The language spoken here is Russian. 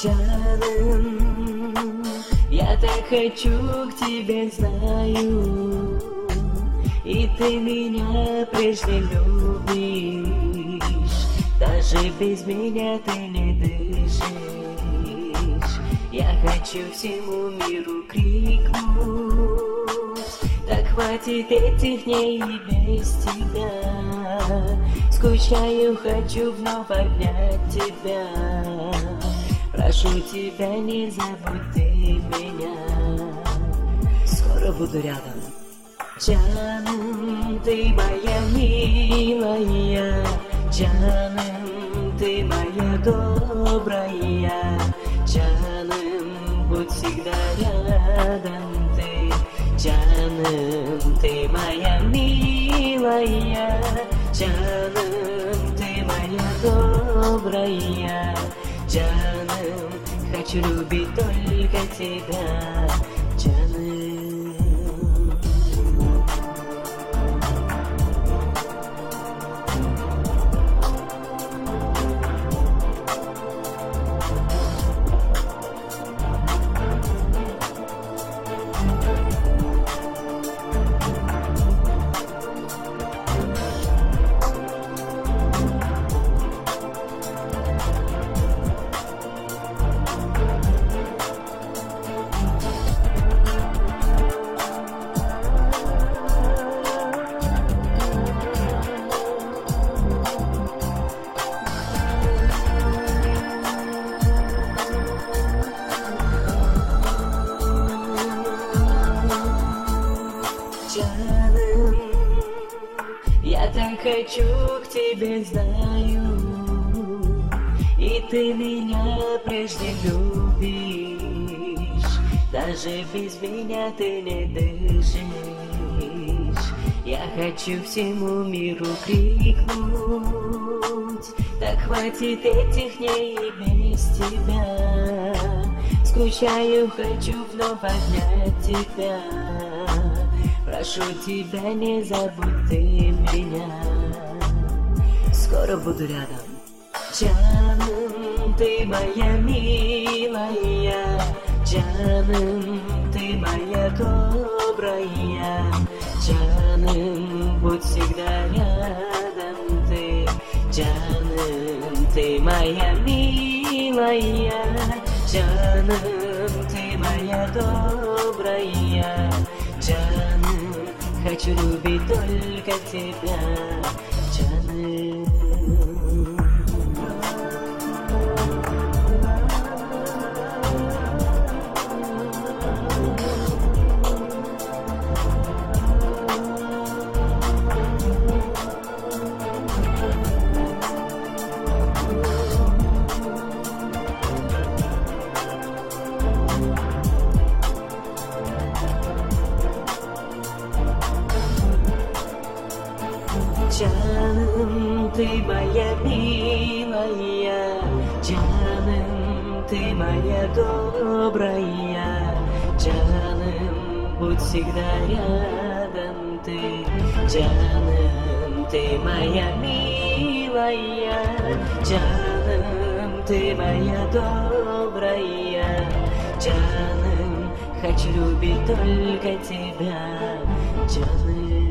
Джаным, я так хочу к тебе, знаю, и ты меня прежде любишь, даже без меня ты не дышишь. Я хочу всему миру крикнуть: так хватит этих дней и без тебя. Скучаю, хочу вновь обнять тебя. Прошу тебя, не забудь ты меня. Скоро буду рядом. Джаным, ты моя милая, Джаным, ты моя добрая, Джаным, будь всегда рядом ты. Джаным, ты моя милая, Джаным, ты моя добрая, Джаным, хочу любить только тебя, Джаным. Джаным, я так хочу к тебе, знаю, и ты меня прежде любишь, даже без меня ты не дышишь. Я хочу всему миру крикнуть: так хватит этих дней и без тебя. Скучаю, хочу вновь обнять тебя. Прошу тебя, не забудь ты меня. Скоро буду рядом. Джаным, ты моя милая, Джаным, ты моя добрая, Джаным, будь всегда рядом ты. Джаным, ты моя милая, Джаным, ты моя добрая, Джаным, хочу любить только тебя, Джаным. Джаным, ты моя милая, Джаным, ты моя добрая, Джаным, будь всегда рядом ты. Джаным, ты моя милая, Джаным, ты моя добрая, Джаным, хочу любить только тебя, Джаным.